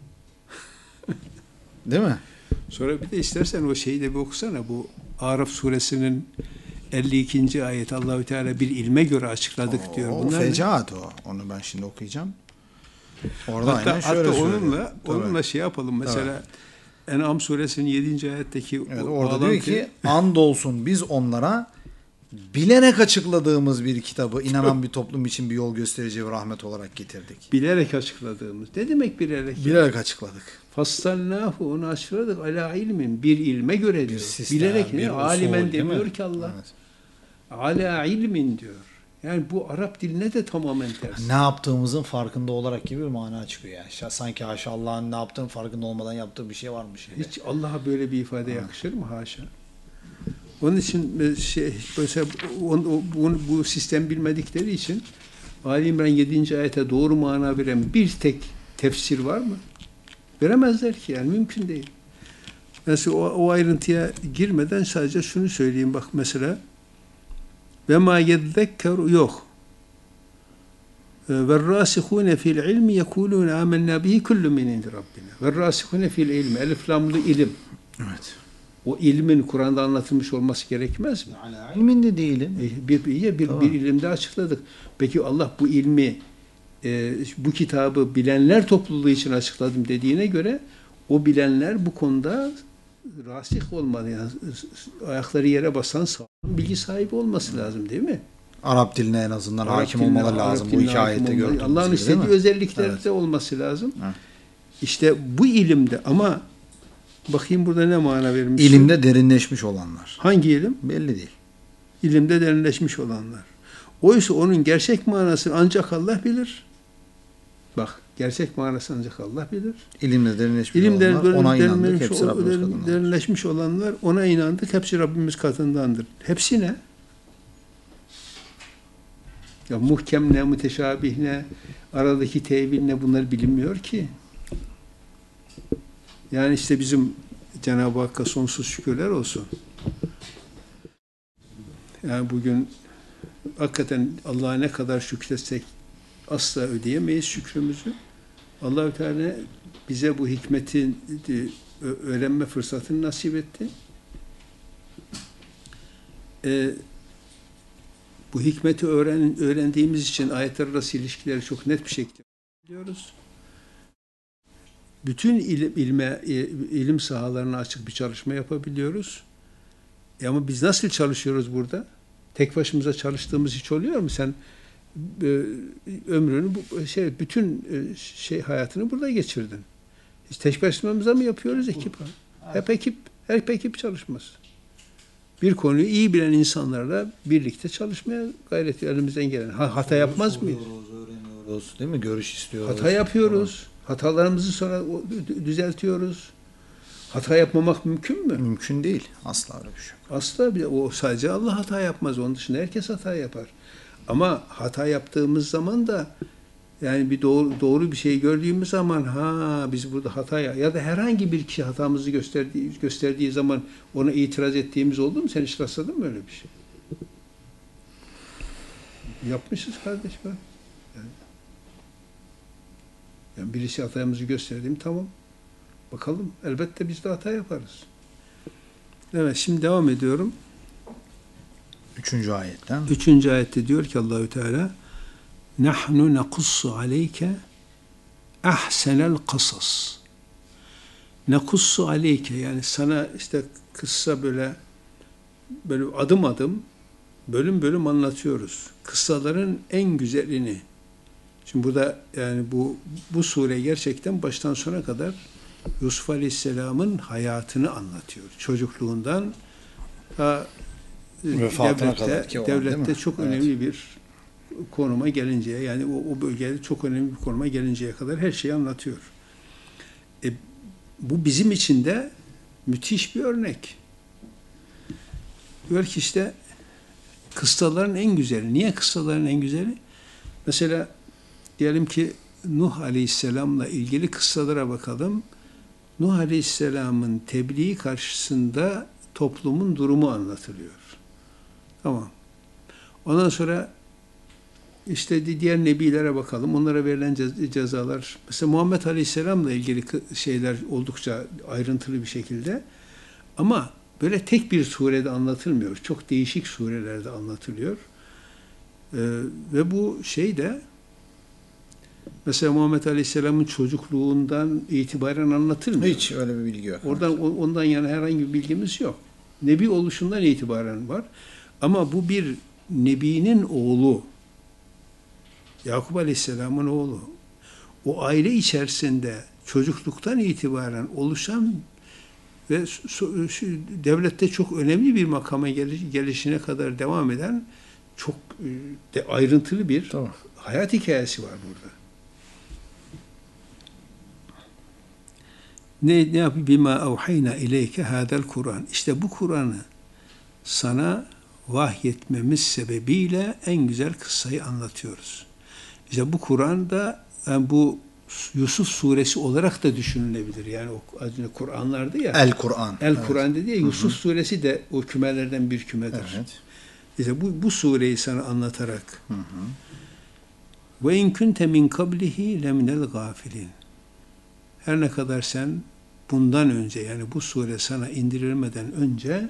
Değil mi? Sonra bir de istersen o şeyi de bir okusana. Bu Araf suresinin elli ikinci ayet, Allahü Teala bir ilme göre açıkladık Oo, diyor. Bunlar o fecaat o. Onu ben şimdi okuyacağım. Orada hatta, aynen şöyle hatta söylüyor. onunla, onunla şey yapalım. Mesela evet. En'am suresinin yedinci ayetteki evet, orada bağlantı... diyor ki andolsun biz onlara bilerek açıkladığımız bir kitabı inanan bir toplum için bir yol gösterici ve rahmet olarak getirdik. Bilerek açıkladığımız. Ne demek bilerek? Bilerek açıkladık. Fassalnahu, onu açıkladık. Ala ilmin, bir ilme göre diyor. Sistem, bilerek ne? Alimen demiyor ki Allah. Evet. Ala ilmin diyor. Yani bu Arap diline de tamamen ters. Ne yaptığımızın farkında olarak gibi bir mana çıkıyor yani. Sanki haşa Allah'ın ne yaptığının farkında olmadan yaptığı bir şey varmış gibi. Hiç Allah'a böyle bir ifade ha. yakışır mı? Haşa. Onun için şey, mesela on, on, bu sistem bilmedikleri için Ali İmran yedinci ayete doğru mana veren bir tek tefsir var mı? Veremezler ki, yani mümkün değil. Mesela o, o ayrıntıya girmeden sadece şunu söyleyeyim. Bak mesela ve ma yezekkeru yok. Ve rasihune fil ilmi yekulune amennâ bihi kullu min indi rabbina. Ve rasihune fil ilmi. Elif lamlı ilim. Evet. O ilmin Kur'an'da anlatılmış olması gerekmez mi? Ala ilmin de değilim. Bir, bir, bir, Tamam. bir ilimde açıkladık. Peki Allah bu ilmi, e, bu kitabı bilenler topluluğu için açıkladım dediğine göre o bilenler bu konuda rasih olmalı. Yani ayakları yere basan sağlam bilgi sahibi olması lazım değil mi? Arap diline en azından Arap hakim diline, olmaları lazım. Arap Bu diline iki hakim ayette olmalı. gördüğümüz Allah'ın gibi, istediği değil mi? özelliklerde Evet. olması lazım. Evet. İşte bu ilimde ama bakayım burada ne mana vermiş? İlimde derinleşmiş olanlar. Hangi ilim? Belli değil. İlimde derinleşmiş olanlar. Oysa onun gerçek manasını ancak Allah bilir. Bak, gerçek manasını ancak Allah bilir. İlimde derinleşmiş İlimde olanlar, ona inandık, derinleşmiş, hepsi Rabbimiz derin- katındandır. derinleşmiş olanlar, ona inandık, hepsi Rabbimiz katındandır. Hepsi ne? Ya muhkem ne, müteşabih ne, aradaki tevil ne, bunlar bilinmiyor ki. Yani işte bizim Cenab-ı Hakk'a sonsuz şükürler olsun. Yani bugün hakikaten Allah'a ne kadar şükretsek asla ödeyemeyiz şükrümüzü. Allah-u Teala bize bu hikmeti öğrenme fırsatını nasip etti. Ee, bu hikmeti öğren, öğrendiğimiz için ayetler arası ilişkileri çok net bir şekilde biliyoruz. Bütün ilim, ilme, ilim sahalarına açık bir çalışma yapabiliyoruz. E ama biz nasıl çalışıyoruz burada? Tek başımıza çalıştığımız hiç oluyor mu? Sen e, ömrünü, bu, şey, bütün e, şey hayatını burada geçirdin. Hiç tek başımıza mı yapıyoruz ekip? Hep ekip, hep ekip çalışması. Bir konuyu iyi bilen insanlarla birlikte çalışmaya gayret elimizden gelen. Ha, hata yapmaz mıyız? Öğreniyoruz, değil mi? Görüş istiyoruz. Hata yapıyoruz. Hatalarımızı sonra düzeltiyoruz. Hata yapmamak mümkün mü? Mümkün değil. Asla öyle bir şey yok. Asla bir, o sadece Allah hata yapmaz. Onun dışında herkes hata yapar. Ama hata yaptığımız zaman da yani bir doğru, doğru bir şey gördüğümüz zaman ha biz burada hata ya, ya da herhangi bir kişi hatamızı gösterdiği, gösterdiği zaman ona itiraz ettiğimiz oldu mu? Sen hiç rastladın mı öyle bir şey? Yapmışız kardeş ben. Yani, yani birisi hatamızı gösterdiğim tamam. Bakalım. Elbette biz de hata yaparız. Evet, şimdi devam ediyorum. Üçüncü ayetten. Üçüncü ayette diyor ki Allahü Teala nahnu nekussu aleyke ahsenel kasas. Nekussu aleyke, yani sana işte kıssa böyle böyle adım adım bölüm bölüm anlatıyoruz. Kıssaların en güzelini. Şimdi burada yani bu bu sure gerçekten baştan sona kadar Yusuf Aleyhisselam'ın hayatını anlatıyor. Çocukluğundan ta vefatına devlette, kadar ki olan, devlette çok Evet. önemli bir konuma gelinceye, yani o, o bölgede çok önemli bir konuma gelinceye kadar her şeyi anlatıyor. E, bu bizim için de müthiş bir örnek. Diyor ki işte kıssaların en güzeli. Niye kıssaların en güzeli? Mesela diyelim ki Nuh Aleyhisselam'la ilgili kıssalara bakalım. Nuh Aleyhisselam'ın tebliği karşısında toplumun durumu anlatılıyor. Tamam. Ondan sonra işte diğer nebilere bakalım. Onlara verilen cezalar. Mesela Muhammed Aleyhisselam'la ilgili şeyler oldukça ayrıntılı bir şekilde. Ama böyle tek bir surede anlatılmıyor. Çok değişik surelerde anlatılıyor. Ee, ve bu şey de mesela Muhammed Aleyhisselam'ın çocukluğundan itibaren anlatılmıyor. Hiç öyle bir bilgi yok. Oradan ondan yana herhangi bir bilgimiz yok. Nebi oluşundan itibaren var. Ama bu bir nebinin oğlu. Yakup Aleyhisselam'ın oğlu. O aile içerisinde çocukluktan itibaren oluşan ve devlette çok önemli bir makama gelişine kadar devam eden çok de ayrıntılı bir Tamam. hayat hikayesi var burada. Ne ne yapıyor? Bima evhayna ileyke hadal Kur'an. İşte bu Kur'an'ı sana vahyetmemiz sebebiyle en güzel kıssayı anlatıyoruz. İşte bu Kur'an'da yani bu Yusuf suresi olarak da düşünülebilir. Yani o Kur'anlardı ya. El Kur'an. El Evet. Kur'an dedi ya, Yusuf Hı-hı. suresi de o kümelerden bir kümedir. Evet. İşte bu, bu sureyi sana anlatarak ve in kunte min kablihi leminel gafilin. Her ne kadar sen bundan önce, yani bu sure sana indirilmeden önce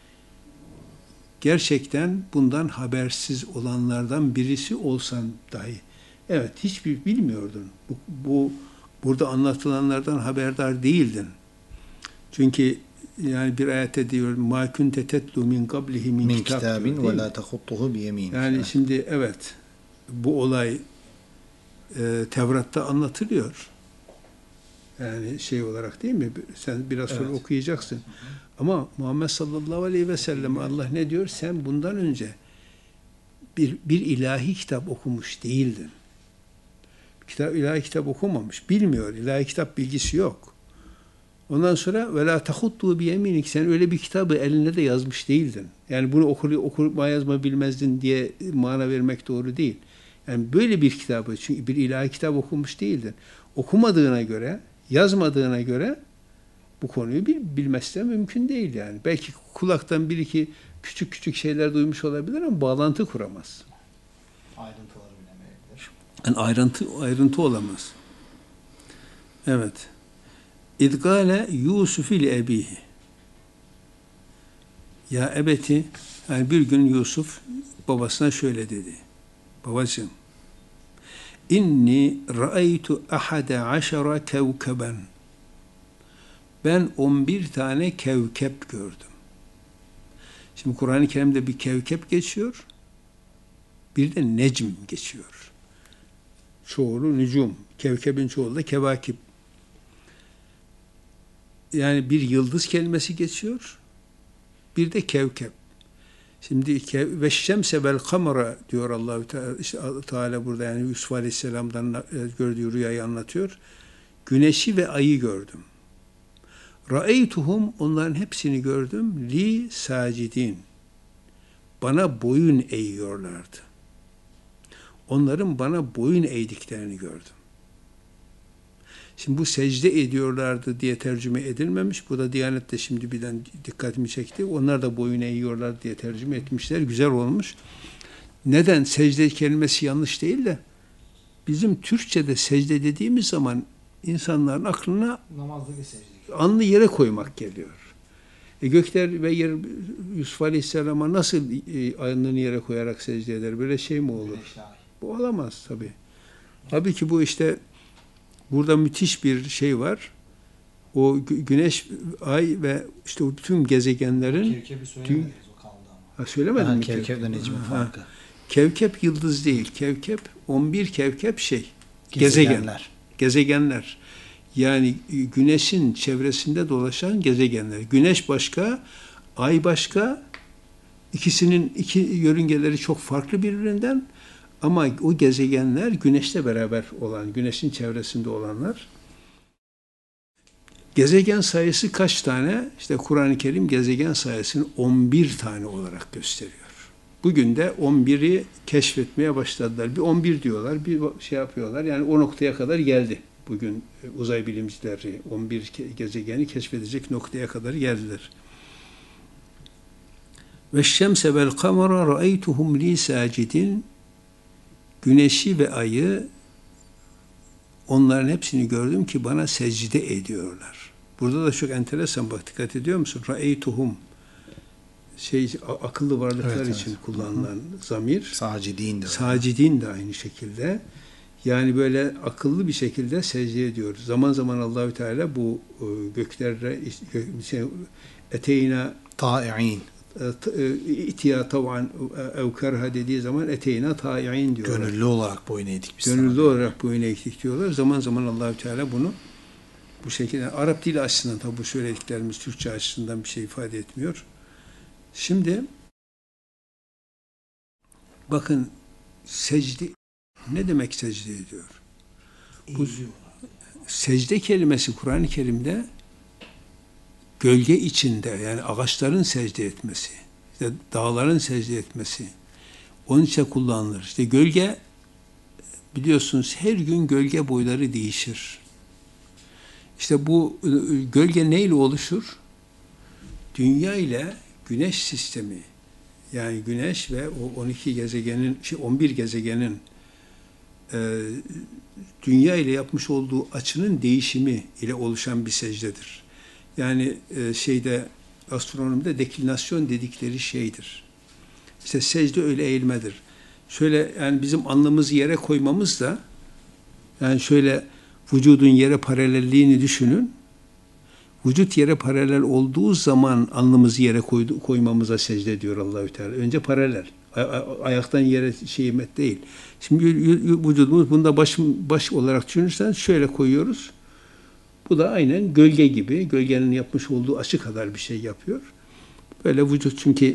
gerçekten bundan habersiz olanlardan birisi olsan dahi, evet, hiçbir bilmiyordun. Bu, bu burada anlatılanlardan haberdar değildin. Çünkü yani bir ayette diyor ma kunte tetlu min qablihi min, min kitab kitabin diyor, ve la tahuttuhu bi yemin. yani evet. şimdi evet, bu olay e, Tevrat'ta anlatılıyor. Yani şey olarak değil mi? Sen biraz sonra Evet. okuyacaksın. Hı hı. Ama Muhammed sallallahu aleyhi ve sellem Allah ne diyor? Sen bundan önce bir, bir ilahi kitap okumuş değildin. Kitap, ilahi kitap okumamış. Bilmiyor. İlahi kitap bilgisi yok. Ondan sonra ve la tahuttu bi yeminik, sen öyle bir kitabı eline de yazmış değildin. Yani bunu okur, okuma yazma bilmezdin diye mana vermek doğru değil. Yani böyle bir kitabı, çünkü bir ilahi kitap okumuş değildin. Okumadığına göre, yazmadığına göre bu konuyu bil, bilmesi de mümkün değil yani. Belki kulaktan bir iki küçük küçük şeyler duymuş olabilir ama bağlantı kuramaz. Ayrıntıları bilemeyebilir. Yani ayrıntı, ayrıntı olamaz. Evet. İdgale Yusuf ile ebihi. Ya ebeti, yani bir gün Yusuf babasına şöyle dedi. Babacığım, inni ra'aytu ahade aşara kevkeben. Ben on bir tane kevkep gördüm. Şimdi Kur'an-ı Kerim'de bir kevkep geçiyor, bir de necm geçiyor. Çoğulu nücum, kevkebin çoğulu da kevakip. Yani bir yıldız kelimesi geçiyor, bir de kevkep. Şimdi ve şemse vel kamera diyor Allah-u Teala, işte Teala burada, yani Yusuf Aleyhisselam'dan gördüğü rüyayı anlatıyor. Güneşi ve ayı gördüm. Ra'eytuhum, onların hepsini gördüm. Li sacidin. Bana boyun eğiyorlardı. Onların bana boyun eğdiklerini gördüm. Şimdi bu secde ediyorlardı diye tercüme edilmemiş. Bu da Diyanet'te şimdi birden dikkatimi çekti. Onlar da boyun eğiyorlar diye tercüme etmişler. Güzel olmuş. Neden? Secde kelimesi yanlış değil de bizim Türkçe'de secde dediğimiz zaman insanların aklına Namazdaki secde. alnı yere koymak geliyor. E gökler ve yer Yusuf Aleyhisselam'a nasıl e, alnını yere koyarak secde eder? Böyle şey mi olur? Bu olamaz tabii. Tabii ki bu işte burada müthiş bir şey var. O güneş, ay ve işte o bütün gezegenlerin... Kevkep'i söylemediniz, o kaldı ama. Ha, söylemedim mi? Kevkep'le Necmi farkı. Kevkep yıldız değil. Kevkep, on bir kevkep şey. Gezegenler. Gezegen. Gezegenler. Yani güneşin çevresinde dolaşan gezegenler. Güneş başka, ay başka. İkisinin iki yörüngeleri çok farklı birbirinden. Ama o gezegenler güneşle beraber olan, güneşin çevresinde olanlar. Gezegen sayısı kaç tane? İşte Kur'an-ı Kerim gezegen sayısını on bir tane olarak gösteriyor. Bugün de on biri keşfetmeye başladılar. Bir on bir diyorlar, bir şey yapıyorlar. Yani o noktaya kadar geldi. Bugün uzay bilimcileri on bir gezegeni keşfedecek noktaya kadar geldiler. Ve şemse vel kamera ra'eytuhum li sacidin. Güneşi ve ayı, onların hepsini gördüm ki bana secde ediyorlar. Burada da çok enteresan, bak dikkat ediyor musun? Ra'eytuhum, şey, akıllı varlıklar evet, için evet. kullanılan Hı-hı. zamir. Sacidin de. Sacidin de aynı şekilde. Yani böyle akıllı bir şekilde secde ediyor. Zaman zaman Allahü Teala bu göklere şey, eteyna ta'i'in, İtiya tav'an ev kerha dediği zaman eteyna ta'i'in diyorlar. Gönüllü olarak boyun eğdik biz. Gönüllü sana olarak boyun eğdik diyorlar. Zaman zaman Allahü Teala bunu bu şekilde, Arap dili açısından tabi bu söylediklerimiz Türkçe açısından bir şey ifade etmiyor. Şimdi bakın, secde ne demek secde ediyor? Bu secde kelimesi Kur'an-ı Kerim'de gölge içinde, yani ağaçların secde etmesi, işte dağların secde etmesi, onun için kullanılır. İşte gölge, biliyorsunuz her gün gölge boyları değişir. İşte bu gölge neyle oluşur? Dünya ile güneş sistemi, yani Güneş ve o on iki gezegenin, şey on bir gezegenin e, Dünya ile yapmış olduğu açının değişimi ile oluşan bir secdedir. Yani e, şeyde astronomide deklinasyon dedikleri şeydir. İşte secde öyle eğilmedir. Şöyle yani bizim alnımızı yere koymamız da yani şöyle vücudun yere paralelliğini düşünün. Vücut yere paralel olduğu zaman alnımızı yere koydu, koymamıza secde diyor Allahü Teala. Önce paralel. Ay, ay, ayaktan yere şeymet değil. Şimdi vücudumuz bunda baş, baş olarak düşünürsen şöyle koyuyoruz. Bu da aynen gölge gibi. Gölgenin yapmış olduğu açı kadar bir şey yapıyor. Böyle vücut çünkü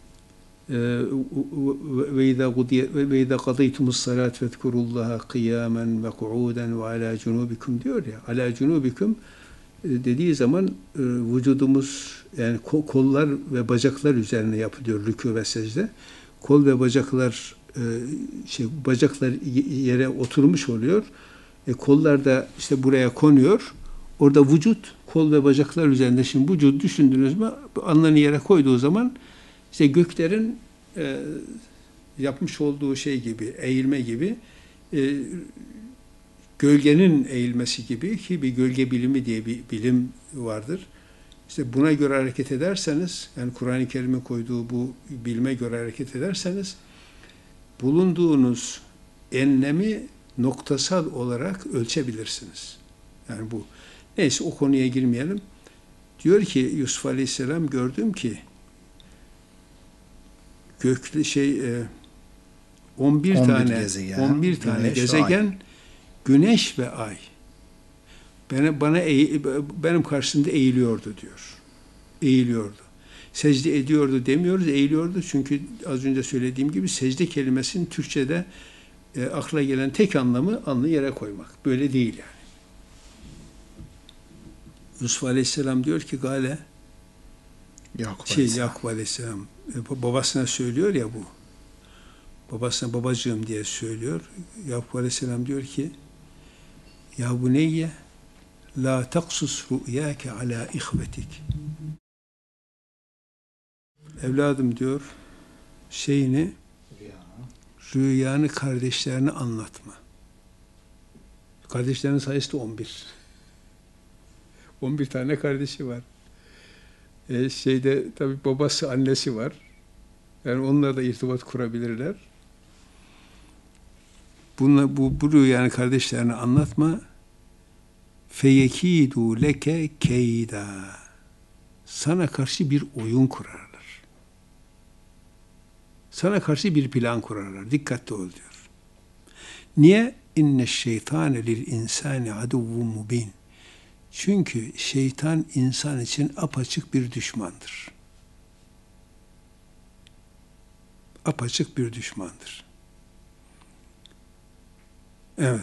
ve izâ kadîtumus salât vezkurullâhe kıyâmen ve ku'ûden ve alâ cunûbikum diyor ya. Alâ cunûbikum dediği zaman vücudumuz yani kollar ve bacaklar üzerine yapılıyor rükû ve secde. Kol ve bacaklar şey bacaklar yere oturmuş oluyor. E, kollar da işte buraya konuyor. Orada vücut kol ve bacaklar üzerinde şimdi vücut düşündünüz mü? Alnını yere koyduğu zaman işte göklerin e, yapmış olduğu şey gibi, eğilme gibi, e, gölgenin eğilmesi gibi ki bir gölge bilimi diye bir bilim vardır. İşte buna göre hareket ederseniz, yani Kur'an-ı Kerim'e koyduğu bu bilime göre hareket ederseniz, bulunduğunuz enlemi noktasal olarak ölçebilirsiniz. Yani bu. Neyse o konuya girmeyelim. Diyor ki Yusuf Aleyhisselam gördüm ki göklü şey on bir tane gezegen, on bir tane güneş gezegen ve güneş ve ay bana, bana eğ, benim karşımda eğiliyordu diyor. Eğiliyordu. Secde ediyordu demiyoruz, eğiliyordu. Çünkü az önce söylediğim gibi secde kelimesinin Türkçe'de e, akla gelen tek anlamı alnı yere koymak. Böyle değil yani. Yusuf Aleyhisselam diyor ki gale Yakup şey, Aleyhisselam. Yakup Aleyhisselam babasına söylüyor ya bu. Babasına babacığım diye söylüyor. Yakup Aleyhisselam diyor ki ya buneyye la taksus rü'yâke alâ ihvetik. Evladım diyor şeyini rüyanı kardeşlerine anlatma. Kardeşlerinin sayısı da on bir. on bir tane kardeşi var. E şeyde tabii babası, annesi var. Yani onlarla da irtibat kurabilirler. Bunla, bu, bu rüyanı kardeşlerine anlatma. Feyekîdû leke keyda. Sana karşı bir oyun kurarlar. Sana karşı bir plan kurarlar. Dikkatli ol diyor. Niye? İnne şeytane lil insani aduvvun mubin. Çünkü şeytan insan için apaçık bir düşmandır. Apaçık bir düşmandır. Evet.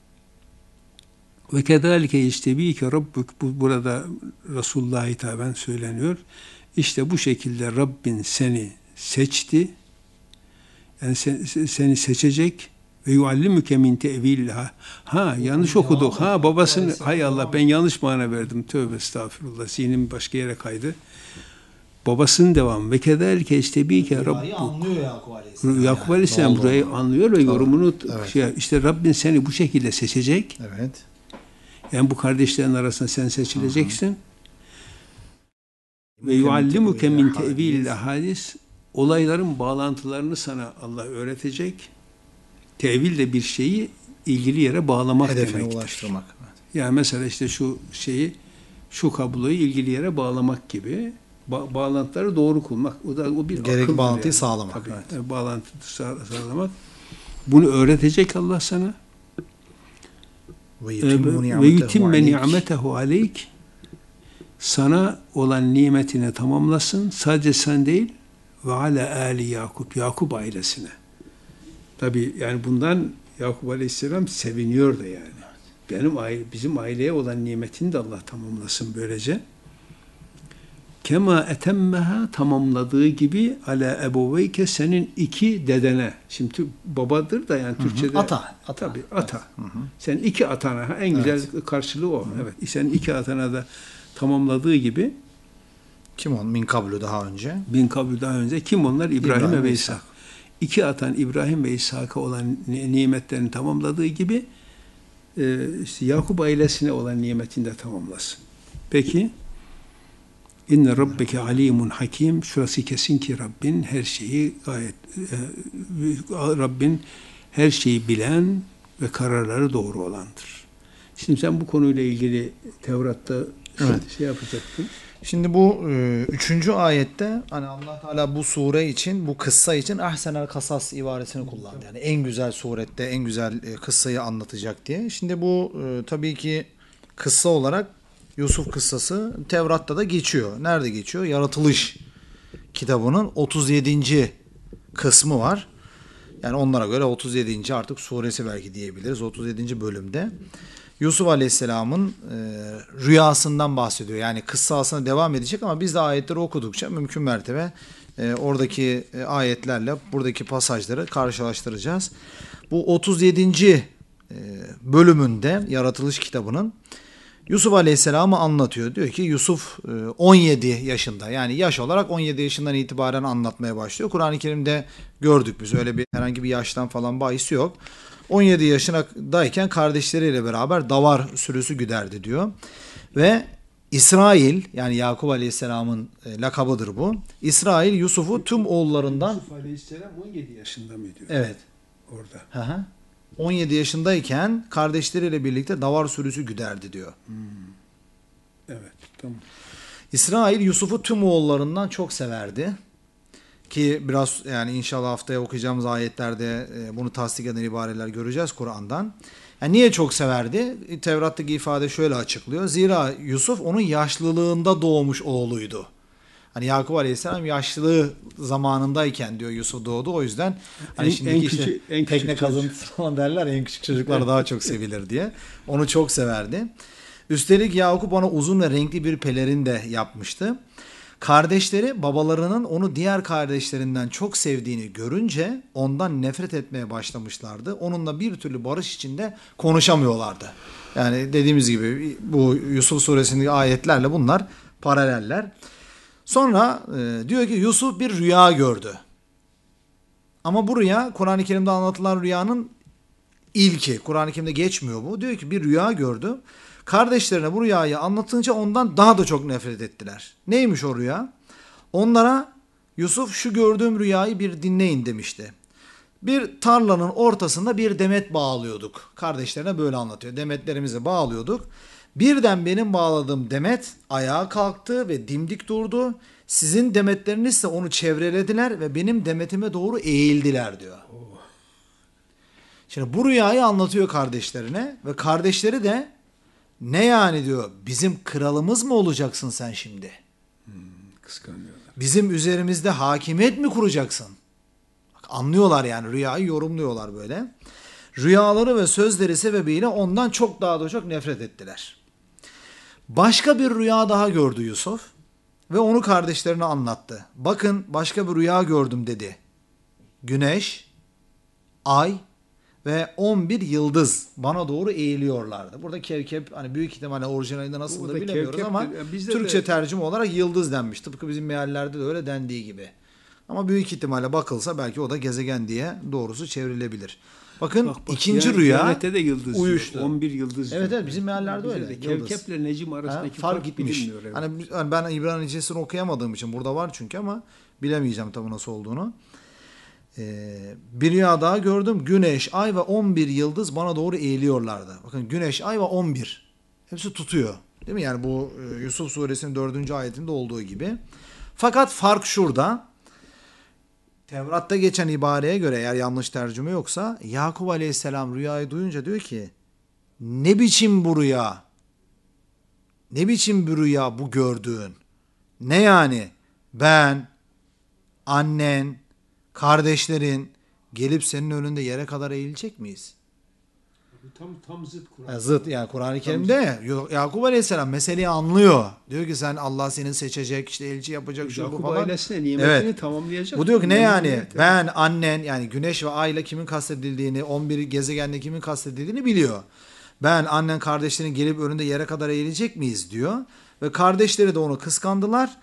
Ve kedalike istebike rabbuk, bu burada Resulullah'a hitaben söyleniyor. İşte bu şekilde Rabbin seni seçti. Yani sen, seni seçecek ve yuallimuke min tevilha. Ha yanlış okuduk. Ha babasını hay Allah ben yanlış mana verdim. Tövbe estağfurullah. Zihnim başka yere kaydı. Babasının devam. Ve kedalike istebike rabbuk. Anlıyor Yakup Aleyhisselam. Yakup Aleyhisselam burayı anlıyor ve yorumunu evet. şey, işte Rabbin seni bu şekilde seçecek. Evet. Yani bu kardeşlerin arasında sen seçileceksin. Hı-hı. Ve yuallimuke min tevilil hadis. Olayların bağlantılarını sana Allah öğretecek. Tevil de bir şeyi ilgili yere bağlamak hedefine demektir. Ulaştırmak. Evet. Yani mesela işte şu şeyi, şu kabloyu ilgili yere bağlamak gibi ba- bağlantıları doğru kurmak. O da o bir gerek bağlantıyı yani. sağlamak. Tabii, evet. yani bağlantıyı sağ- sağlamak. Bunu öğretecek Allah sana. Ve yutimme ni'metehu aleyk. Sana olan nimetini tamamlasın. Sadece sen değil ve ala ali Yakup, Yakup ailesine. Tabii yani bundan Yakup Aleyhisselam seviniyor da yani. Benim aile, bizim aileye olan nimetini de Allah tamamlasın böylece. Kema etemmeha tamamladığı gibi ala ebuveyke senin iki dedene. Şimdi babadır da yani Türkçe'de. Ata. ata. Tabii ata. Evet. Hı hı. Sen iki atana en güzel evet. karşılığı o. Hı hı. Evet. Sen iki atana da tamamladığı gibi Kim on? Min kablu daha önce. Bin kabul daha önce. Kim onlar? İbrahim, İbrahim ve ve İshak. İki atan İbrahim ve İshak'a olan ni- nimetlerini tamamladığı gibi e, işte Yakup ailesine olan nimetini de tamamlasın. Peki İnne rabbeke alimun hakim. Şurası kesin ki Rabbin her şeyi gayet e, Rabbin her şeyi bilen ve kararları doğru olandır. Şimdi sen bu konuyla ilgili Tevrat'ta Evet. şey yapacaktın. Şimdi bu e, üçüncü ayette hani Allah Teala bu sure için, bu kıssa için ahsenel kasas ibaresini kullandı. Yani en güzel surette en güzel e, kıssayı anlatacak diye. Şimdi bu e, tabii ki kıssa olarak Yusuf kıssası Tevrat'ta da geçiyor. Nerede geçiyor? Yaratılış kitabının otuz yedinci kısmı var. Yani onlara göre otuz yedinci artık suresi belki diyebiliriz. otuz yedinci bölümde Yusuf Aleyhisselam'ın e, rüyasından bahsediyor. Yani kıssa aslında devam edecek ama biz de ayetleri okudukça mümkün mertebe e, oradaki e, ayetlerle buradaki pasajları karşılaştıracağız. Bu otuz yedinci E, bölümünde Yaratılış kitabının Yusuf Aleyhisselam'ı anlatıyor. Diyor ki Yusuf e, on yedi yaşında, yani yaş olarak on yedi yaşından itibaren anlatmaya başlıyor. Kur'an-ı Kerim'de gördük biz, öyle bir herhangi bir yaştan falan bahisi yok. on yedi yaşındayken kardeşleriyle beraber davar sürüsü güderdi diyor. Ve İsrail, yani Yakup Aleyhisselam'ın e, lakabıdır bu. İsrail Yusuf'u tüm oğullarından... Yusuf Aleyhisselam on yedi yaşında mı diyor? Evet. Orada. Hı hı. on yedi yaşındayken kardeşleriyle birlikte davar sürüsü güderdi diyor. Hmm. Evet, tamam. İsrail Yusuf'u tüm oğullarından çok severdi. Ki biraz yani inşallah haftaya okuyacağımız ayetlerde e, bunu tasdik eden ibareler göreceğiz Kur'an'dan. Yani niye çok severdi? Tevrat'taki ifade şöyle açıklıyor. Zira Yusuf onun yaşlılığında doğmuş oğluydu. Hani Yakup Aleyhisselam yaşlılığı zamanındayken diyor Yusuf doğdu. O yüzden hani En- şimdiki en işte küçük- en küçük tekne çocuk. kazıntısı falan derler ya, en küçük çocuklar daha çok sevilir diye. Onu çok severdi. Üstelik Yakup ona uzun ve renkli bir pelerin de yapmıştı. Kardeşleri babalarının onu diğer kardeşlerinden çok sevdiğini görünce ondan nefret etmeye başlamışlardı. Onunla bir türlü barış içinde konuşamıyorlardı. Yani dediğimiz gibi bu Yusuf suresindeki ayetlerle bunlar paraleller. Sonra e, diyor ki Yusuf bir rüya gördü. Ama bu rüya Kur'an-ı Kerim'de anlatılan rüyanın ilki. Kur'an-ı Kerim'de geçmiyor bu. Diyor ki bir rüya gördü. Kardeşlerine bu rüyayı anlatınca ondan daha da çok nefret ettiler. Neymiş o rüya? Onlara Yusuf şu gördüğüm rüyayı bir dinleyin demişti. Bir tarlanın ortasında bir demet bağlıyorduk. Kardeşlerine böyle anlatıyor. Demetlerimizi bağlıyorduk. Birden benim bağladığım demet ayağa kalktı ve dimdik durdu. Sizin demetleriniz ise onu çevrelediler ve benim demetime doğru eğildiler diyor. Şimdi bu rüyayı anlatıyor kardeşlerine ve kardeşleri de ne yani diyor, bizim kralımız mı olacaksın sen şimdi? Hmm, kıskanıyorlar. Bizim üzerimizde hakimiyet mi kuracaksın? Bak, anlıyorlar yani, rüyayı yorumluyorlar böyle. Rüyaları ve sözleri sebebiyle ondan çok daha da çok nefret ettiler. Başka bir rüya daha gördü Yusuf ve onu kardeşlerine anlattı. Bakın başka bir rüya gördüm dedi. Güneş, ay ve on bir yıldız bana doğru eğiliyorlardı. Burada kevkep hani büyük ihtimalle orijinalinde nasıl da bilemiyoruz ama yani Türkçe de... tercüme olarak yıldız denmiş. Tıpkı bizim meallerde de öyle dendiği gibi. Ama büyük ihtimalle bakılsa belki o da gezegen diye doğrusu çevrilebilir. Bakın bak, bak, ikinci yani, rüya de yıldız uyuştu. on bir yıldız. Evet evet, bizim meallerde öyle. De Kevkeple Necim arasındaki ha, fark, fark gitmiş. Evet. Hani, hani ben İbranicesini okuyamadığım için burada var çünkü ama bilemeyeceğim tabii nasıl olduğunu. Ee, bir rüya daha gördüm. Güneş, ay ve on bir yıldız bana doğru eğiliyorlardı. Bakın güneş, ay ve on bir. Hepsi tutuyor. Değil mi? Yani bu Yusuf suresinin dördüncü ayetinde olduğu gibi. Fakat fark şurada. Tevrat'ta geçen ibareye göre, eğer yanlış tercüme yoksa, Yakup Aleyhisselam rüyayı duyunca diyor ki ne biçim bu rüya? Ne biçim bir rüya bu gördüğün? Ne yani? Ben, annen, kardeşlerin gelip senin önünde yere kadar eğilecek miyiz? Tam tam zıt Kur'an. Yani zıt yani Kur'an-ı Kerim'de Yakup Aleyhisselam meseleyi anlıyor. Diyor ki sen Allah seni seçecek, işte elçi yapacak, şu bu falan. Ailesine nimetini evet. tamamlayacak. Bu diyor ki ne yani? Nimet, ben, annen, yani güneş ve ayla kimin kastedildiğini, on bir gezegende kimin kastedildiğini biliyor. Ben, annen, kardeşlerin gelip önünde yere kadar eğilecek miyiz diyor. Ve kardeşleri de onu kıskandılar.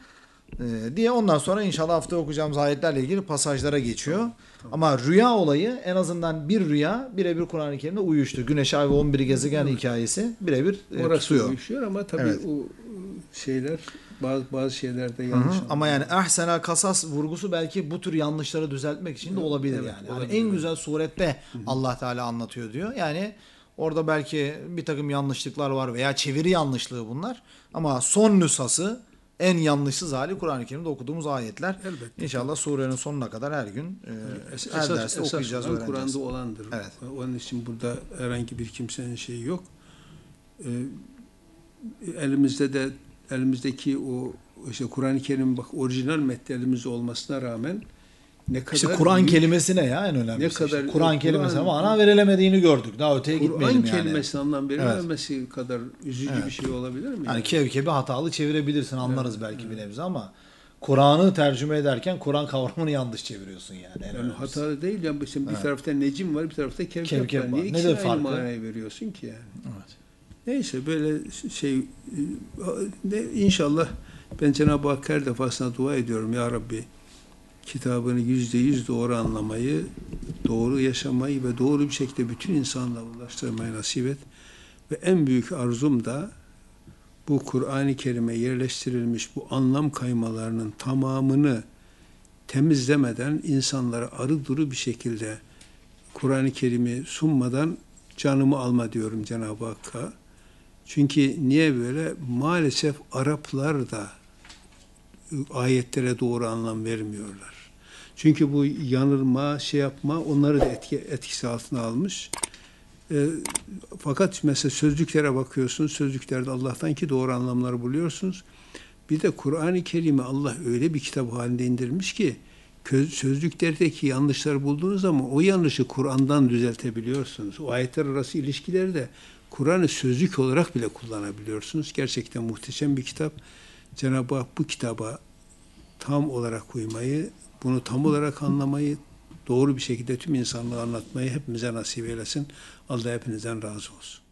Ee, diye ondan sonra inşallah hafta okuyacağımız ayetlerle ilgili pasajlara geçiyor. Tamam, tamam. Ama rüya olayı en azından bir rüya birebir Kur'an-ı Kerim'de uyuştu. Güneş, ay ve on bir gezegen evet. hikayesi birebir e, Orası tutuyor. uyuşuyor ama tabii evet. o şeyler bazı bazı şeylerde yanlış. Hı hı. Ama yani ahsenel kasas vurgusu belki bu tür yanlışları düzeltmek için de olabilir evet, yani. Olabilir. Yani en güzel surette hı hı. Allah Teala anlatıyor diyor. Yani orada belki bir takım yanlışlıklar var veya çeviri yanlışlığı bunlar. Ama son nüshası en yanlışsız hali Kur'an-ı Kerim'de okuduğumuz ayetler. Elbette. İnşallah surenin sonuna kadar her gün e, es- her esas, derste esas okuyacağız, öğreneceğiz. Kur'an'da olandır. Evet. Onun için burada herhangi bir kimsenin şeyi yok. Ee, elimizde de elimizdeki o işte Kur'an-ı Kerim bak orijinal metni elimizde olmasına rağmen ne kadar işte Kur'an kelimesi ne ya en önemlisi. Ne kadar işte. Kur'an kelimesine mana verilemediğini gördük. Daha öteye Kur'an gitmeyelim yani. Kur'an kelimesine anlam verilmemesi evet. kadar üzücü evet. bir şey olabilir mi? Yani, yani? kevkebi hatalı çevirebilirsin anlarız evet. belki evet. bir nebze ama Kur'an'ı tercüme ederken Kur'an kavramını yanlış çeviriyorsun yani. En yani hatalı değil yani şimdi evet. bir tarafta necim var bir tarafta kevkep, kevkep var. var. Niye ikisine aynı manayı veriyorsun ki yani? Evet. Neyse böyle şey inşallah ben Cenab-ı Hakk'a her defasında dua ediyorum ya Rabbi kitabını yüzde yüz doğru anlamayı, doğru yaşamayı ve doğru bir şekilde bütün insanlara ulaştırmayı nasip et. Ve en büyük arzum da bu Kur'an-ı Kerim'e yerleştirilmiş bu anlam kaymalarının tamamını temizlemeden insanlara arı duru bir şekilde Kur'an-ı Kerim'i sunmadan canımı alma diyorum Cenab-ı Hakk'a. Çünkü niye böyle? Maalesef Araplar da ayetlere doğru anlam vermiyorlar. Çünkü bu yanılma, şey yapma onları da etki, etkisi altına almış. E, fakat mesela sözlüklere bakıyorsunuz, sözlüklerde Allah'tan ki doğru anlamları buluyorsunuz. Bir de Kur'an-ı Kerim'i Allah öyle bir kitap halinde indirmiş ki sözlüklerdeki yanlışları bulduğunuz zaman o yanlışı Kur'an'dan düzeltebiliyorsunuz. O ayetler arası ilişkilerde Kur'an'ı sözlük olarak bile kullanabiliyorsunuz. Gerçekten muhteşem bir kitap. Cenab-ı Hak bu kitaba tam olarak uymayı, bunu tam olarak anlamayı, doğru bir şekilde tüm insanlığa anlatmayı hepimize nasip eylesin. Allah hepinizden razı olsun.